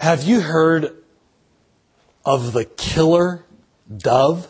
Have you heard of the killer dove?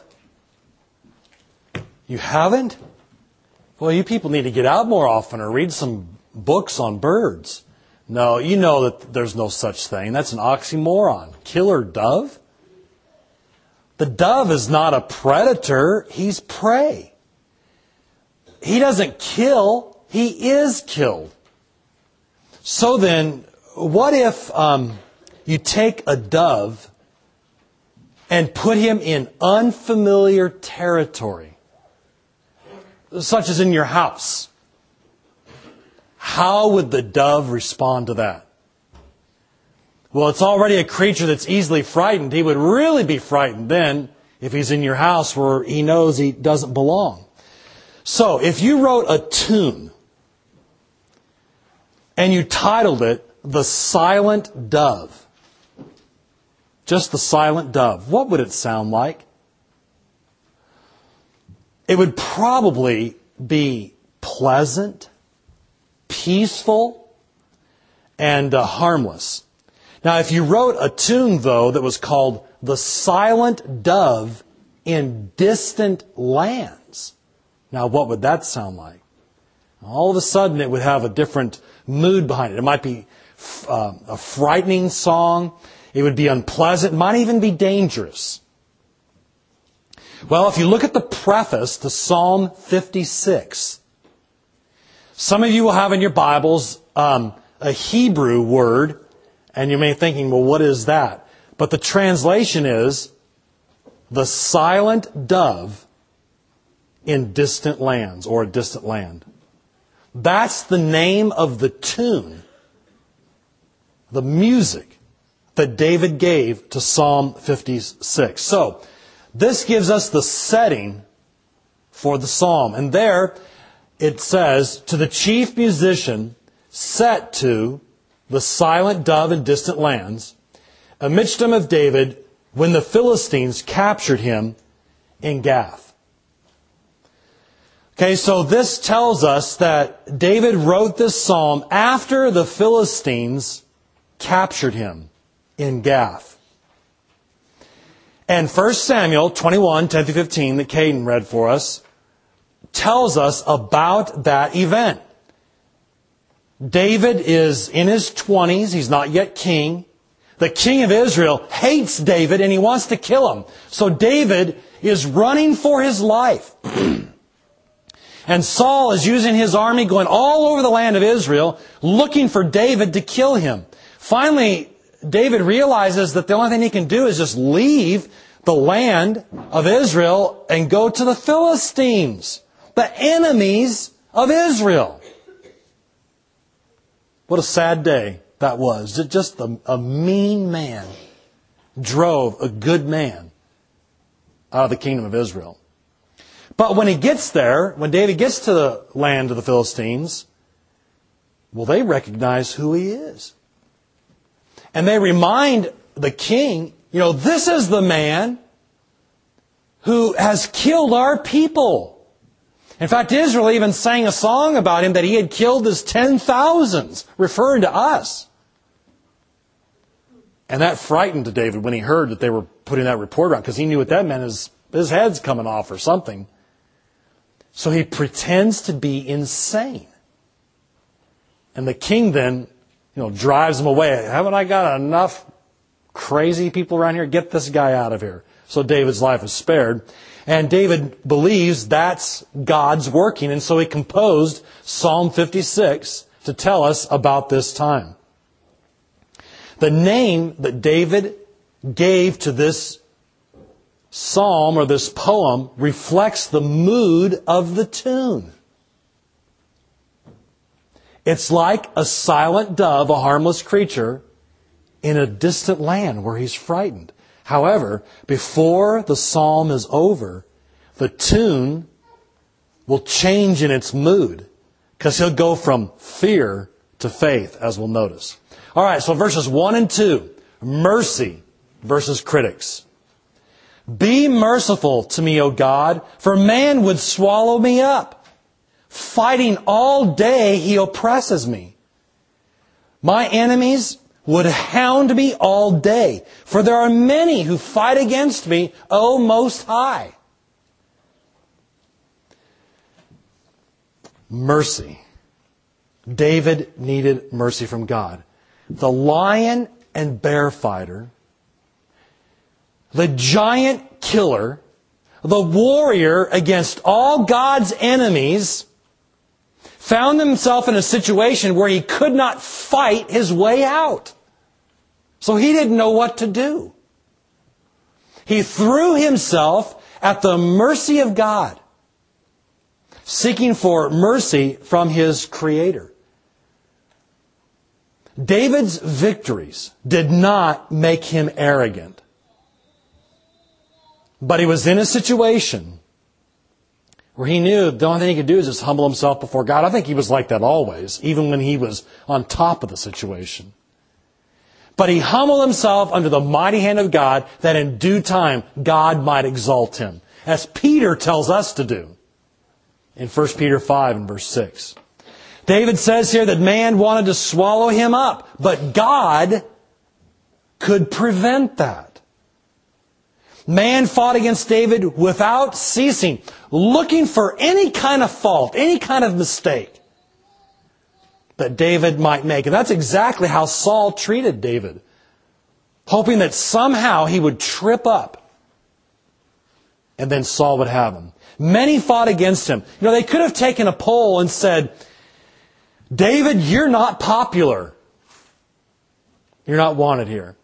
You haven't? Well, you people need to get out more often or read some books on birds. No, you know that there's no such thing. That's an oxymoron. Killer dove? The dove is not a predator. He's prey. He doesn't kill. He is killed. So then, what if you take a dove and put him in unfamiliar territory, such as in your house? How would the dove respond to that? Well, it's already a creature that's easily frightened. He would really be frightened then if he's in your house where he knows he doesn't belong. So, if you wrote a tune and you titled it The Silent Dove, just The Silent Dove, what would it sound like? It would probably be pleasant, peaceful, and harmless. Now, if you wrote a tune, though, that was called The Silent Dove in Distant Lands, now what would that sound like? All of a sudden, it would have a different mood behind it. It might be a frightening song. It would be unpleasant. It might even be dangerous. Well, if you look at the preface to Psalm 56, some of you will have in your Bibles a Hebrew word, and you may be thinking, well, what is that? But the translation is, the silent dove in distant lands, or a distant land. That's the name of the tune, the music that David gave to Psalm 56. So, this gives us the setting for the psalm. And there it says, to the chief musician set to the silent dove in distant lands, a Michtam of David, when the Philistines captured him in Gath. Okay, so this tells us that David wrote this psalm after the Philistines captured him in Gath. And 1 Samuel 21, 10 through 15, that Caden read for us, tells us about that event. David is in his 20s. He's not yet king. The king of Israel hates David and he wants to kill him. So David is running for his life. And Saul is using his army going all over the land of Israel looking for David to kill him. Finally, David realizes that the only thing he can do is just leave the land of Israel and go to the Philistines, the enemies of Israel. What a sad day that was. Just a mean man drove a good man out of the kingdom of Israel. But when he gets there, when David gets to the land of the Philistines, well, they recognize who he is. And they remind the king, this is the man who has killed our people. In fact, Israel even sang a song about him that he had killed his 10,000s, referring to us. And that frightened David when he heard that they were putting that report around, because he knew what that meant, his head's coming off or something. So he pretends to be insane. And the king then, drives him away. Haven't I got enough crazy people around here? Get this guy out of here. So David's life is spared. And David believes that's God's working. And so he composed Psalm 56 to tell us about this time. The name that David gave to this psalm or this poem reflects the mood of the tune. It's like a silent dove, a harmless creature, in a distant land where he's frightened. However, before the psalm is over, the tune will change in its mood, because he'll go from fear to faith, as we'll notice. All right, so verses 1 and 2, mercy versus critics. Be merciful to me, O God, for man would swallow me up. Fighting all day, he oppresses me. My enemies would hound me all day, for there are many who fight against me, O Most High. Mercy. David needed mercy from God. The lion and bear fighter, the giant killer, the warrior against all God's enemies, found himself in a situation where he could not fight his way out. So he didn't know what to do. He threw himself at the mercy of God, seeking for mercy from his Creator. David's victories did not make him arrogant. But he was in a situation where he knew the only thing he could do is just humble himself before God. I think he was like that always, even when he was on top of the situation. But he humbled himself under the mighty hand of God, that in due time God might exalt him, as Peter tells us to do in 1 Peter 5 and verse 6. David says here that man wanted to swallow him up, but God could prevent that. Man fought against David without ceasing, looking for any kind of fault, any kind of mistake that David might make. And that's exactly how Saul treated David, hoping that somehow he would trip up and then Saul would have him. Many fought against him. You know, they could have taken a poll and said, David, you're not popular. You're not wanted here.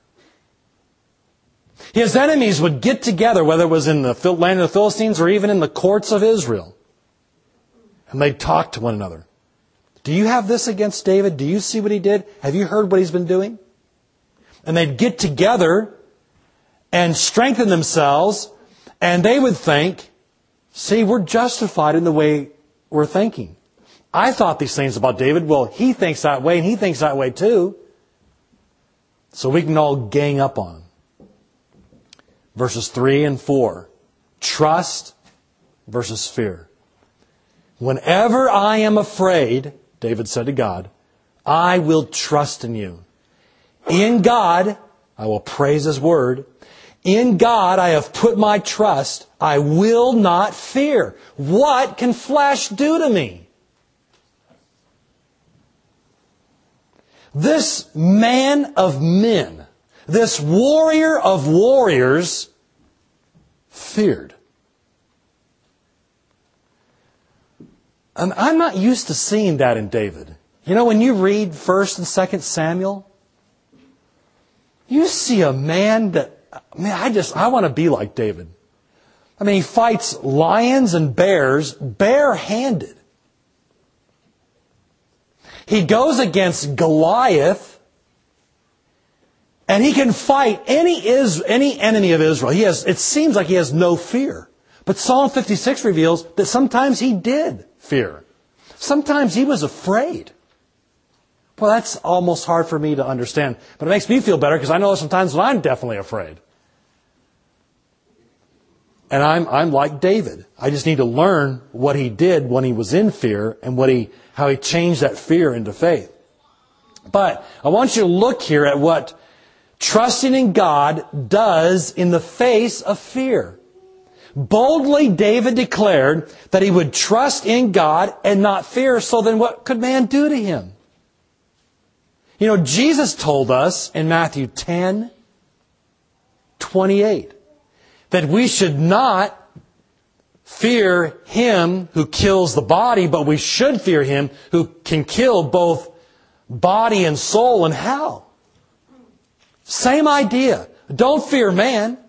His enemies would get together, whether it was in the land of the Philistines or even in the courts of Israel, and they'd talk to one another. Do you have this against David? Do you see what he did? Have you heard what he's been doing? And they'd get together and strengthen themselves, and they would think, see, we're justified in the way we're thinking. I thought these things about David. Well, he thinks that way, and he thinks that way too. So we can all gang up on him. Verses 3 and 4. Trust versus fear. Whenever I am afraid, David said to God, I will trust in you. In God, I will praise His word. In God, I have put my trust. I will not fear. What can flesh do to me? This man of men, this warrior of warriors, feared. And I'm not used to seeing that in David. You know, when you read 1 and 2 Samuel, you see a man that, I want to be like David. I mean, he fights lions and bears barehanded. He goes against Goliath, and he can fight any enemy of Israel. It seems like he has no fear. But Psalm 56 reveals that sometimes he did fear. Sometimes he was afraid. Well, that's almost hard for me to understand. But it makes me feel better because I know sometimes when I'm definitely afraid. And I'm like David. I just need to learn what he did when he was in fear and how he changed that fear into faith. But I want you to look here at what trusting in God does in the face of fear. Boldly, David declared that he would trust in God and not fear. So then what could man do to him? You know, Jesus told us in Matthew 10:28 that we should not fear him who kills the body, but we should fear him who can kill both body and soul in hell. Same idea. Don't fear man.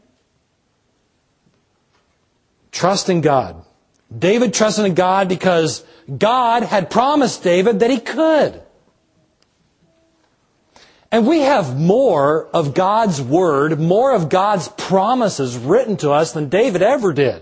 Trust in God. David trusted in God because God had promised David that he could. And we have more of God's Word, more of God's promises written to us than David ever did.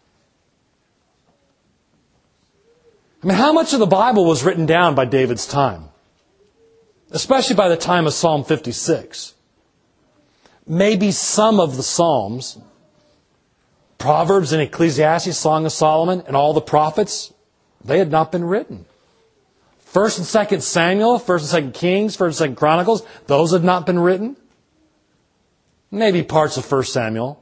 I mean, how much of the Bible was written down by David's time? Especially by the time of Psalm 56. Maybe some of the Psalms, Proverbs and Ecclesiastes, Song of Solomon, and all the prophets, they had not been written. 1st and 2nd Samuel, 1st and 2nd Kings, 1st and 2nd Chronicles, those had not been written. Maybe parts of 1st Samuel.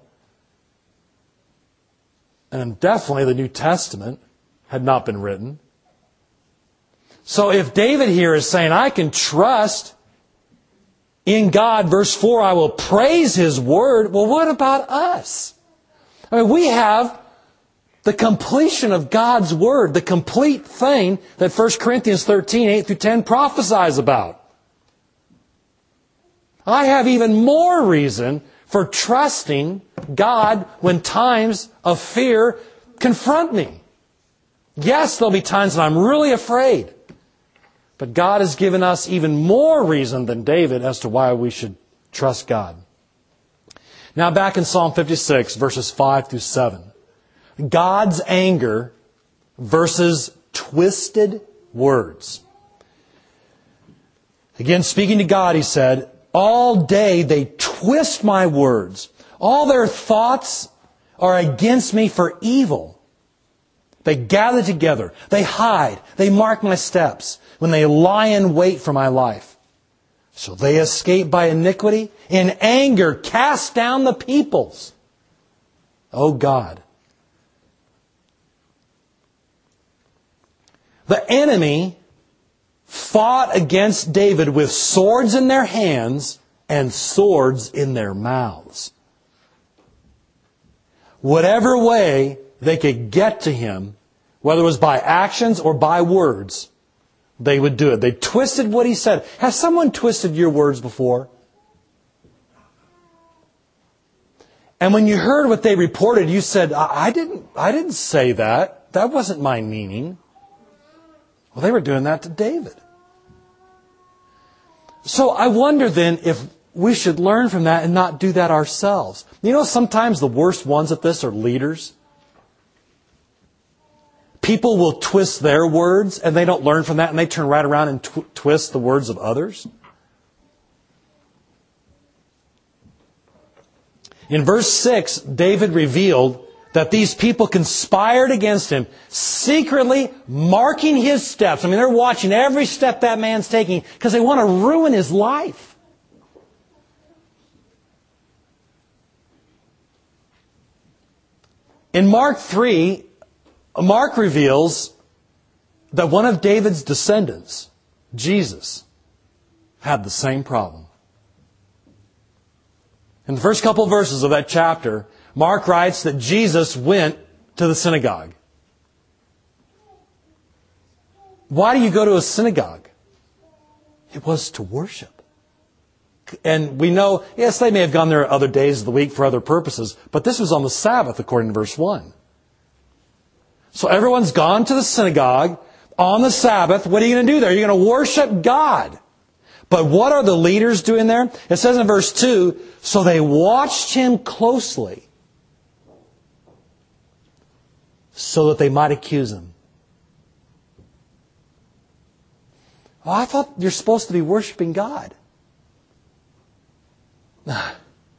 And definitely the New Testament had not been written. So if David here is saying, I can trust in God, verse 4, I will praise His Word. Well, what about us? I mean, we have the completion of God's Word, the complete thing that 1 Corinthians 13, 8 through 10 prophesies about. I have even more reason for trusting God when times of fear confront me. Yes, there'll be times when I'm really afraid. But God has given us even more reason than David as to why we should trust God. Now back in Psalm 56, verses 5 through 7. God's anger versus twisted words. Again, speaking to God, he said, all day they twist my words. All their thoughts are against me for evil. They gather together. They hide. They mark my steps when they lie in wait for my life. So they escape by iniquity. In anger, cast down the peoples. O God. The enemy fought against David with swords in their hands and swords in their mouths. Whatever way they could get to him, whether it was by actions or by words, they would do it. They twisted what he said. Has someone twisted your words before? And when you heard what they reported, you said, I didn't say that. That wasn't my meaning. Well, they were doing that to David. So I wonder then if we should learn from that and not do that ourselves. You know, sometimes the worst ones at this are leaders. People will twist their words and they don't learn from that and they turn right around and twist the words of others. In verse 6, David revealed that these people conspired against him, secretly marking his steps. I mean, they're watching every step that man's taking because they want to ruin his life. In Mark 3, Mark reveals that one of David's descendants, Jesus, had the same problem. In the first couple of verses of that chapter, Mark writes that Jesus went to the synagogue. Why do you go to a synagogue? It was to worship. And we know, yes, they may have gone there other days of the week for other purposes, but this was on the Sabbath, according to verse 1. So everyone's gone to the synagogue on the Sabbath. What are you going to do there? You're going to worship God. But what are the leaders doing there? It says in verse 2, so they watched him closely so that they might accuse him. Oh, I thought you're supposed to be worshiping God. But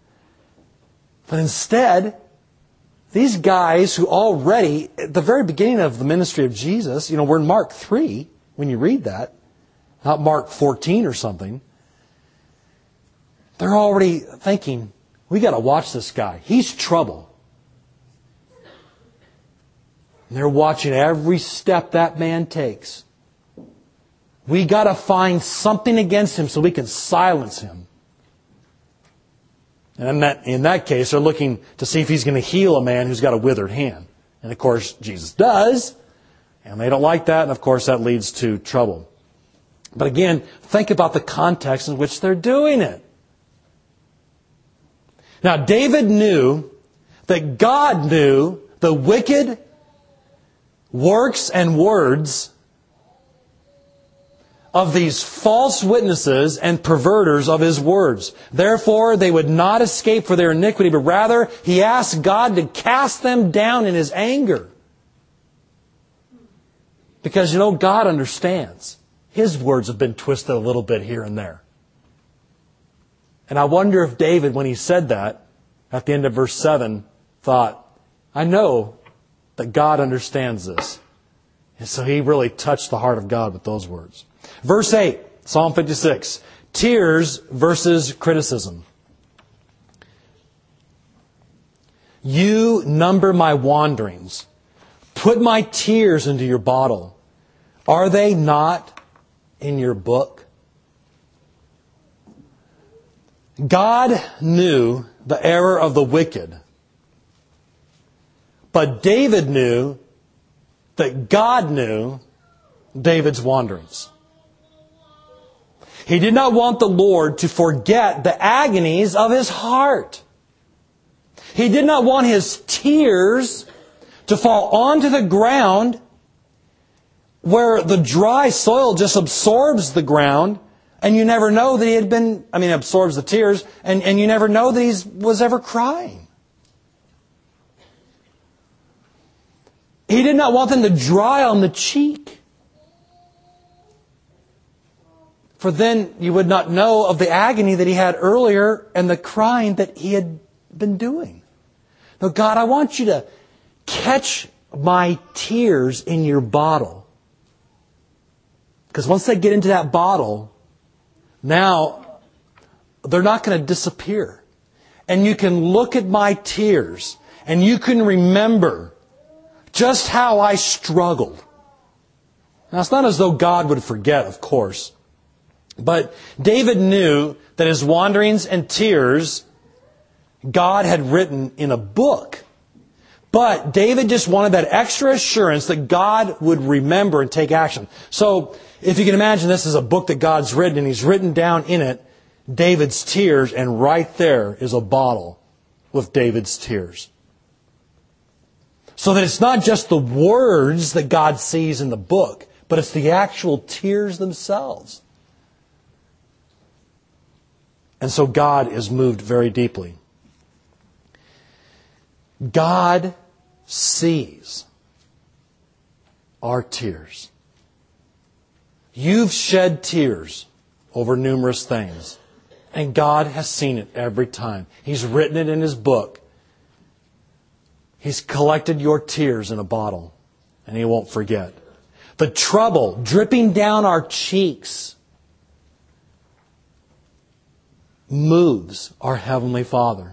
instead, these guys who already, at the very beginning of the ministry of Jesus, you know, we're in Mark 3, when you read that, not Mark 14 or something, they're already thinking, we got to watch this guy. He's trouble. And they're watching every step that man takes. We got to find something against him so we can silence him. And in that case, they're looking to see if he's going to heal a man who's got a withered hand. And of course, Jesus does. And they don't like that. And of course, that leads to trouble. But again, think about the context in which they're doing it. Now, David knew that God knew the wicked works and words of these false witnesses and perverters of his words. Therefore, they would not escape for their iniquity, but rather he asked God to cast them down in his anger. Because, you know, God understands. His words have been twisted a little bit here and there. And I wonder if David, when he said that, at the end of verse 7, thought, I know that God understands this. And so he really touched the heart of God with those words. Verse 8, Psalm 56. Tears versus criticism. You number my wanderings. Put my tears into your bottle. Are they not in your book? God knew the error of the wicked. But David knew that God knew David's wanderings. He did not want the Lord to forget the agonies of his heart. He did not want his tears to fall onto the ground where the dry soil just absorbs the ground and you never know that he had been, absorbs the tears and you never know that he was ever crying. He did not want them to dry on the cheek. For then you would not know of the agony that he had earlier and the crying that he had been doing. No, God, I want you to catch my tears in your bottle. Because once they get into that bottle, now they're not going to disappear. And you can look at my tears and you can remember just how I struggled. Now, it's not as though God would forget, of course. But David knew that his wanderings and tears, God had written in a book. But David just wanted that extra assurance that God would remember and take action. So, if you can imagine, this is a book that God's written, and He's written down in it David's tears, and right there is a bottle with David's tears. So that it's not just the words that God sees in the book, but it's the actual tears themselves. And so God is moved very deeply. God sees our tears. You've shed tears over numerous things, and God has seen it every time. He's written it in His book. He's collected your tears in a bottle, and He won't forget. The trouble dripping down our cheeks moves our Heavenly Father.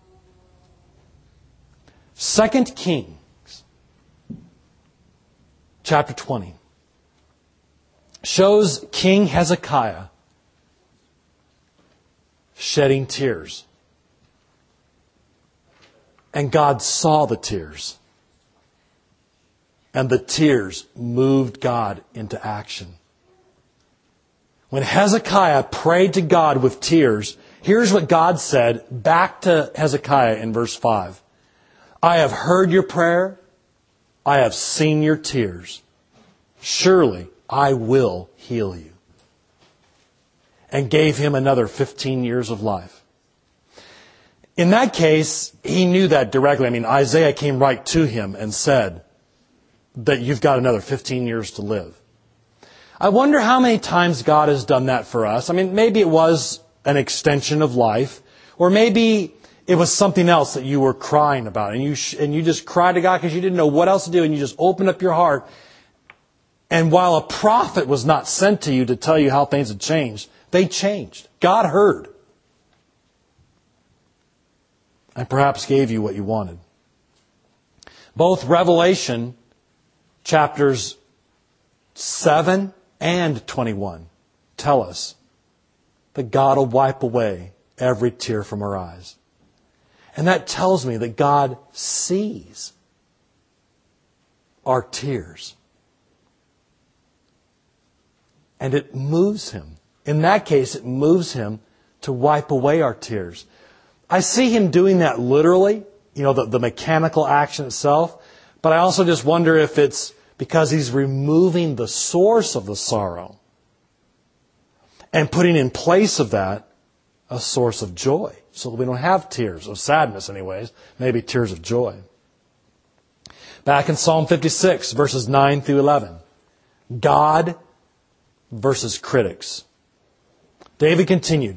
2 Kings chapter 20 shows King Hezekiah shedding tears. And God saw the tears. And the tears moved God into action. When Hezekiah prayed to God with tears, here's what God said back to Hezekiah in verse 5. I have heard your prayer. I have seen your tears. Surely I will heal you. And gave him another 15 years of life. In that case, he knew that directly. Isaiah came right to him and said that you've got another 15 years to live. I wonder how many times God has done that for us. Maybe it was an extension of life, or maybe it was something else that you were crying about, and you just cried to God because you didn't know what else to do, and you just opened up your heart. And while a prophet was not sent to you to tell you how things had changed, they changed. God heard. And perhaps gave you what you wanted. Both Revelation chapters 7 and 21 tell us that God will wipe away every tear from our eyes. And that tells me that God sees our tears. And it moves Him. In that case, it moves Him to wipe away our tears. I see Him doing that literally, the mechanical action itself. But I also just wonder if it's because He's removing the source of the sorrow and putting in place of that a source of joy. So that we don't have tears of sadness anyways, maybe tears of joy. Back in Psalm 56, verses 9 through 11. God versus critics. David continued,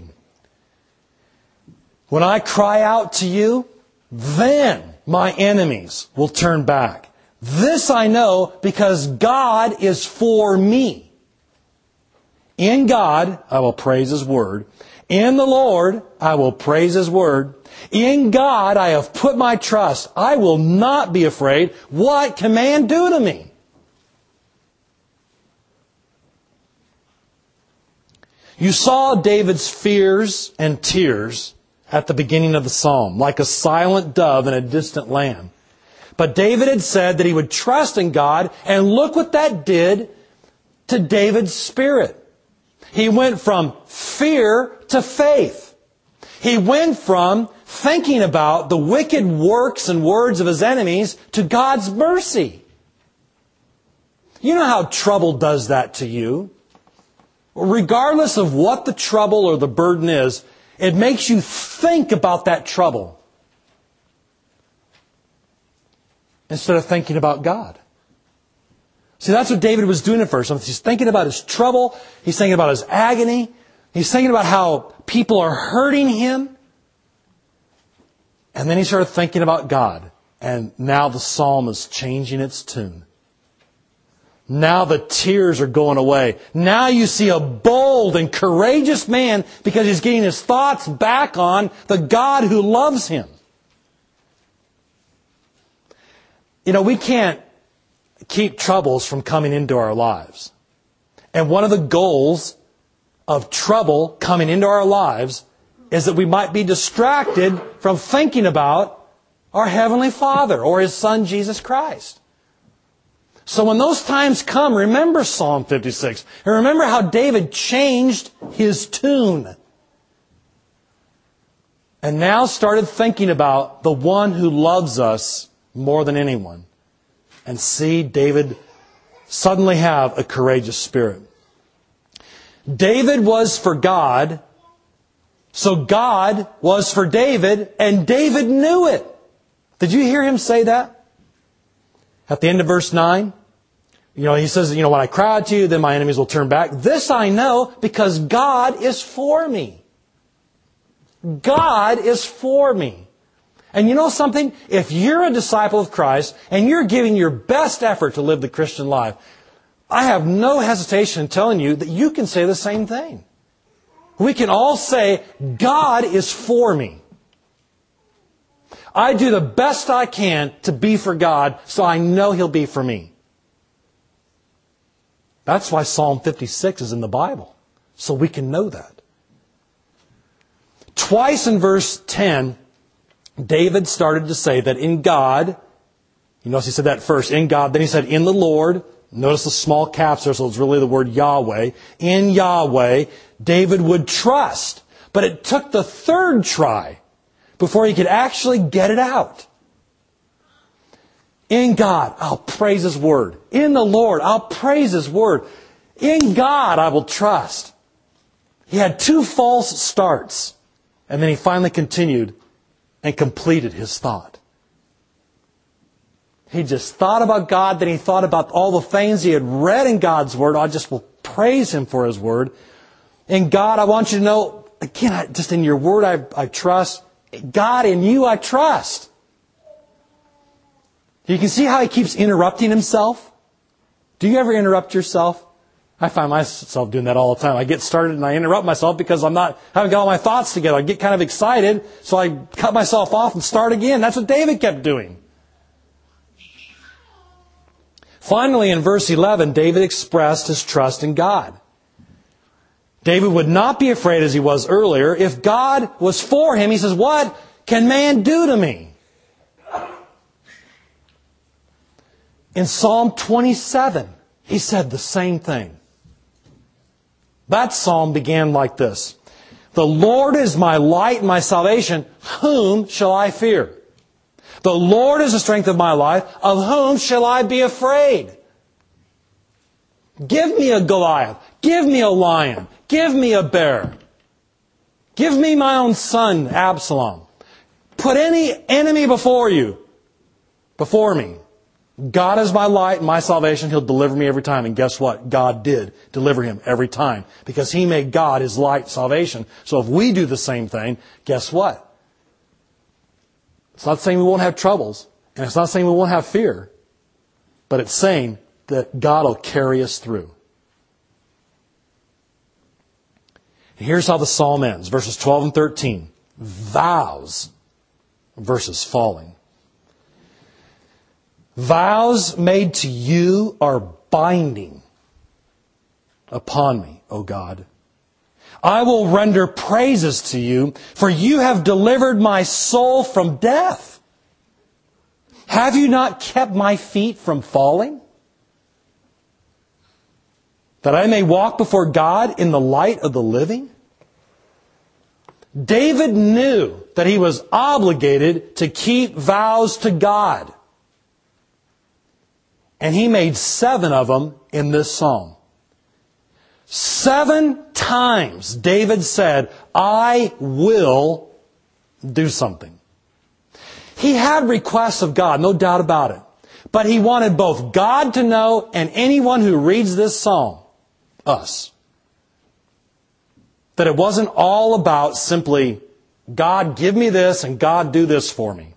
when I cry out to you, then my enemies will turn back. This I know because God is for me. In God, I will praise His Word. In the Lord, I will praise His Word. In God, I have put my trust. I will not be afraid. What can man do to me? You saw David's fears and tears at the beginning of the psalm, like a silent dove in a distant land. But David had said that he would trust in God, and look what that did to David's spirit. He went from fear to faith. He went from thinking about the wicked works and words of his enemies to God's mercy. You know how trouble does that to you? Regardless of what the trouble or the burden is, it makes you think about that trouble instead of thinking about God. See, that's what David was doing at first. He's thinking about his trouble. He's thinking about his agony. He's thinking about how people are hurting him. And then he started thinking about God. And now the psalm is changing its tune. Now the tears are going away. Now you see a bold and courageous man because he's getting his thoughts back on the God who loves him. You know, we can't keep troubles from coming into our lives. And one of the goals of trouble coming into our lives is that we might be distracted from thinking about our Heavenly Father or His Son, Jesus Christ. So when those times come, remember Psalm 56. And remember how David changed his tune. And now started thinking about the one who loves us more than anyone. And see David suddenly have a courageous spirit. David was for God, so God was for David, and David knew it. Did you hear him say that? At the end of verse 9, he says, when I cry out to you, then my enemies will turn back. This I know because God is for me. God is for me. And you know something? If you're a disciple of Christ and you're giving your best effort to live the Christian life, I have no hesitation in telling you that you can say the same thing. We can all say, God is for me. I do the best I can to be for God, so I know He'll be for me. That's why Psalm 56 is in the Bible, so we can know that. Twice in verse 10, David started to say that in God, you notice he said that first, in God, then he said in the Lord. Notice the small caps there, so it's really the word Yahweh. In Yahweh, David would trust. But it took the third try before he could actually get it out. In God, I'll praise His Word. In the Lord, I'll praise His Word. In God, I will trust. He had 2 false starts. And then he finally continued and completed his thought. He just thought about God, then he thought about all the things he had read in God's Word. I just will praise Him for His Word. In God, I want you to know, again, just in your Word I trust. God, in you I trust. You can see how he keeps interrupting himself. Do you ever interrupt yourself? I find myself doing that all the time. I get started and I interrupt myself because I haven't got all my thoughts together. I get kind of excited, so I cut myself off and start again. That's what David kept doing. Finally, in verse 11, David expressed his trust in God. David would not be afraid as he was earlier. If God was for him, he says, what can man do to me? In Psalm 27, he said the same thing. That psalm began like this. The Lord is my light and my salvation. Whom shall I fear? The Lord is the strength of my life. Of whom shall I be afraid? Give me a Goliath. Give me a lion. Give me a bear. Give me my own son, Absalom. Put any enemy before me. God is my light and my salvation. He'll deliver me every time. And guess what? God did deliver him every time. Because He made God His light salvation. So if we do the same thing, guess what? It's not saying we won't have troubles. And it's not saying we won't have fear. but it's saying that God will carry us through. And here's how the psalm ends, verses 12 and 13. Vows versus falling. Vows made to you are binding upon me, O God. I will render praises to you, for you have delivered my soul from death. Have you not kept my feet from falling? That I may walk before God in the light of the living? David knew that he was obligated to keep vows to God. And he made 7 of them in this psalm. 7 times David said, I will do something. He had requests of God, no doubt about it. But he wanted both God to know and anyone who reads this psalm, us, that it wasn't all about simply, God, give me this and God, do this for me.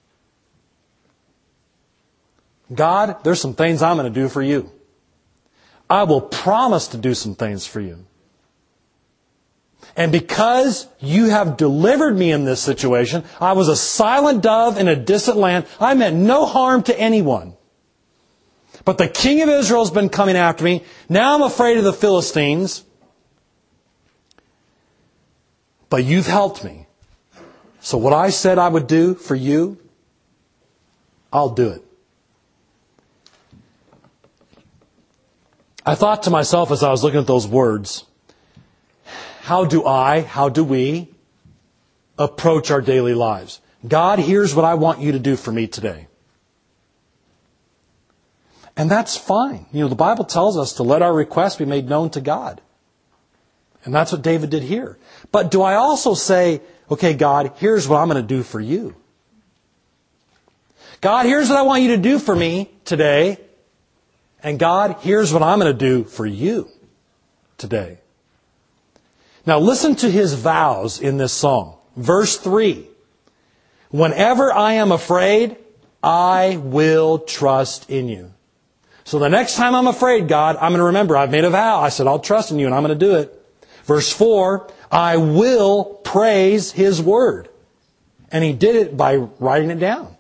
God, there's some things I'm going to do for you. I will promise to do some things for you. And because you have delivered me in this situation, I was a silent dove in a distant land. I meant no harm to anyone. But the king of Israel has been coming after me. Now I'm afraid of the Philistines. But you've helped me. So what I said I would do for you, I'll do it. I thought to myself as I was looking at those words, how do we approach our daily lives? God, here's what I want you to do for me today. And that's fine. You know, the Bible tells us to let our requests be made known to God. And that's what David did here. But do I also say, okay, God, here's what I'm going to do for you. God, here's what I want you to do for me today. And God, here's what I'm going to do for you today. Now listen to his vows in this song. Verse 3. Whenever I am afraid, I will trust in you. So the next time I'm afraid, God, I'm going to remember I've made a vow. I said, I'll trust in you and I'm going to do it. Verse 4, I will praise his word. And he did it by writing it down.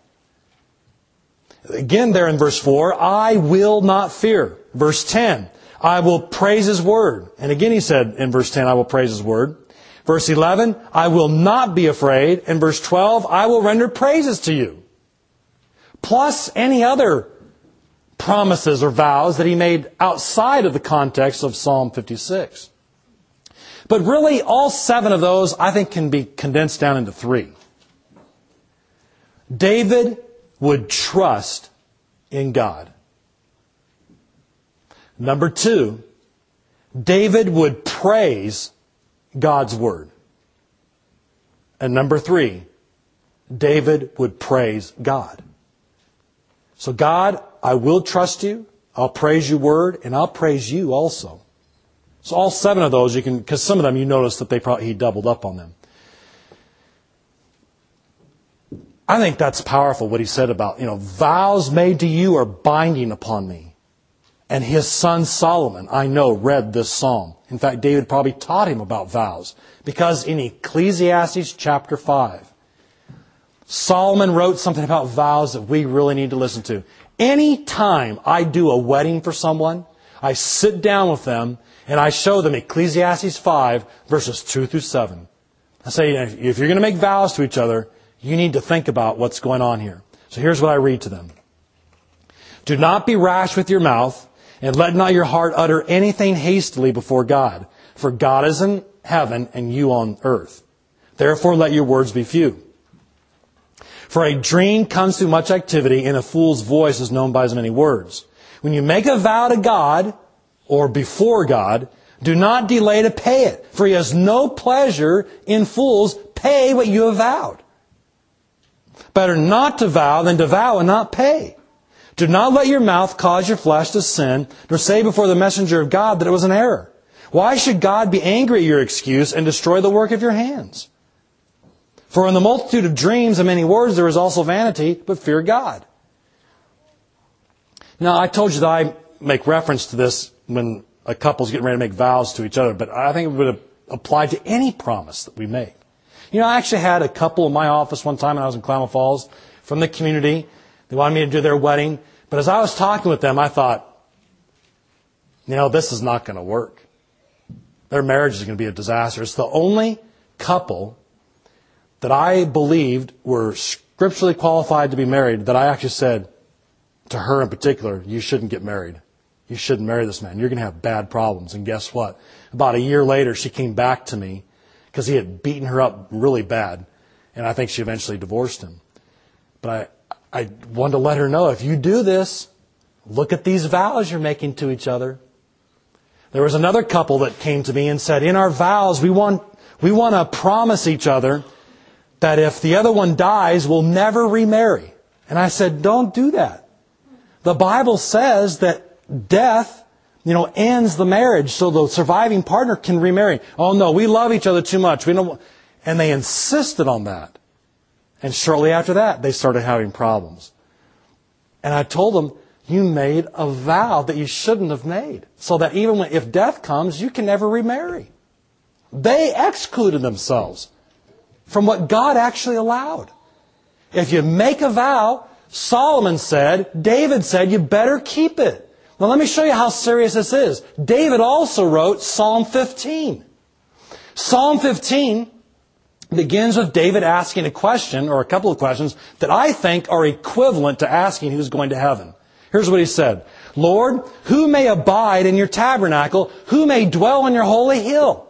Again there in verse 4, I will not fear. Verse 10, I will praise his word. And again he said in verse 10, I will praise his word. Verse 11, I will not be afraid. And verse 12, I will render praises to you. Plus any other promises or vows that he made outside of the context of Psalm 56. But really, all 7 of those, I think, can be condensed down into 3. David would trust in God. Number 2, David would praise God's word. And number 3, David would praise God. So God, I will trust you, I'll praise your word, and I'll praise you also. So all 7 of those, you can, because some of them you notice that he doubled up on them. I think that's powerful what he said about, vows made to you are binding upon me. And his son Solomon, I know, read this psalm. In fact, David probably taught him about vows. Because in Ecclesiastes chapter 5, Solomon wrote something about vows that we really need to listen to. Any time I do a wedding for someone, I sit down with them and I show them Ecclesiastes 5, verses 2 through 7. I say, if you're going to make vows to each other, you need to think about what's going on here. So here's what I read to them. Do not be rash with your mouth, and let not your heart utter anything hastily before God. For God is in heaven, and you on earth. Therefore let your words be few. For a dream comes through much activity, and a fool's voice is known by as many words. When you make a vow to God, or before God, do not delay to pay it, for he has no pleasure in fools. Pay what you have vowed. Better not to vow than to vow and not pay. Do not let your mouth cause your flesh to sin, nor say before the messenger of God that it was an error. Why should God be angry at your excuse and destroy the work of your hands? For in the multitude of dreams and many words there is also vanity, but fear God. Now, I told you that I make reference to this when a couple's getting ready to make vows to each other, but I think it would apply to any promise that we make. You know, I actually had a couple in my office one time when I was in Klamath Falls from the community. They wanted me to do their wedding. But as I was talking with them, I thought, you know, this is not going to work. Their marriage is going to be a disaster. It's the only couple that I believed were scripturally qualified to be married that I actually said to her in particular, you shouldn't get married. You shouldn't marry this man. You're going to have bad problems. And guess what? About a year later, she came back to me because he had beaten her up really bad. And I think she eventually divorced him. But I wanted to let her know, if you do this, look at these vows you're making to each other. There was another couple that came to me and said, in our vows, we want to promise each other that if the other one dies, we'll never remarry. And I said, don't do that. The Bible says that death, ends the marriage so the surviving partner can remarry. Oh no, we love each other too much. And they insisted on that. And shortly after that, they started having problems. And I told them, you made a vow that you shouldn't have made. So that even if death comes, you can never remarry. They excluded themselves from what God actually allowed. If you make a vow, Solomon said, David said, you better keep it. Now let me show you how serious this is. David also wrote Psalm 15. Psalm 15 begins with David asking a question, or a couple of questions, that I think are equivalent to asking who's going to heaven. Here's what he said. Lord, who may abide in your tabernacle? Who may dwell on your holy hill?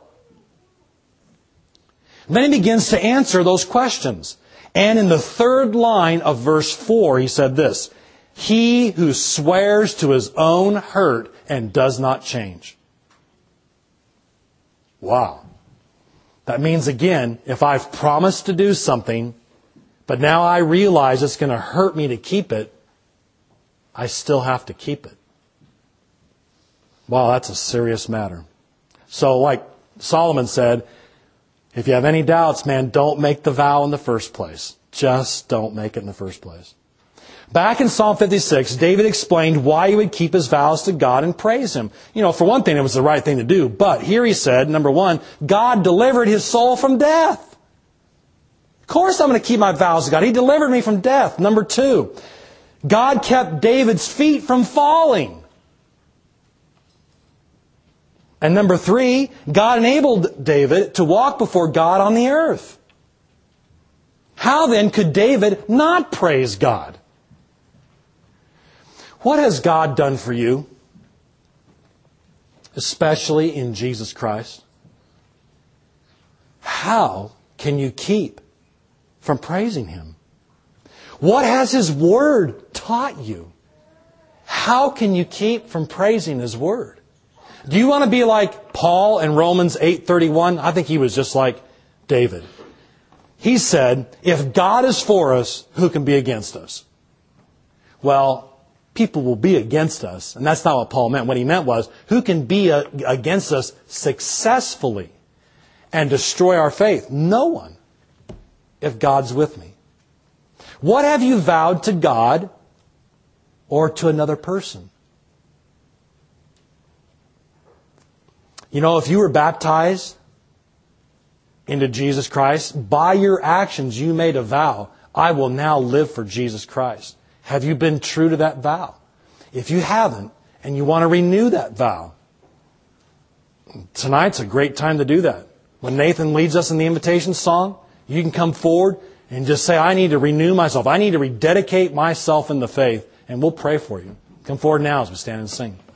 Then he begins to answer those questions. And in the third line of verse 4, he said this, he who swears to his own hurt and does not change. Wow. That means, again, if I've promised to do something, but now I realize it's going to hurt me to keep it, I still have to keep it. Wow, that's a serious matter. So like Solomon said, if you have any doubts, man, don't make the vow in the first place. Just don't make it in the first place. Back in Psalm 56, David explained why he would keep his vows to God and praise Him. For one thing, it was the right thing to do. But here he said, number one, God delivered his soul from death. Of course I'm going to keep my vows to God. He delivered me from death. Number two, God kept David's feet from falling. And number three, God enabled David to walk before God on the earth. How then could David not praise God? What has God done for you? Especially in Jesus Christ. How can you keep from praising Him? What has His Word taught you? How can you keep from praising His Word? Do you want to be like Paul in Romans 8:31? I think he was just like David. He said, if God is for us, who can be against us? Well, people will be against us. And that's not what Paul meant. What he meant was, who can be against us successfully and destroy our faith? No one, if God's with me. What have you vowed to God or to another person? If you were baptized into Jesus Christ, by your actions you made a vow, I will now live for Jesus Christ. Have you been true to that vow? If you haven't, and you want to renew that vow, tonight's a great time to do that. When Nathan leads us in the invitation song, you can come forward and just say, I need to renew myself. I need to rededicate myself in the faith, and we'll pray for you. Come forward now as we stand and sing.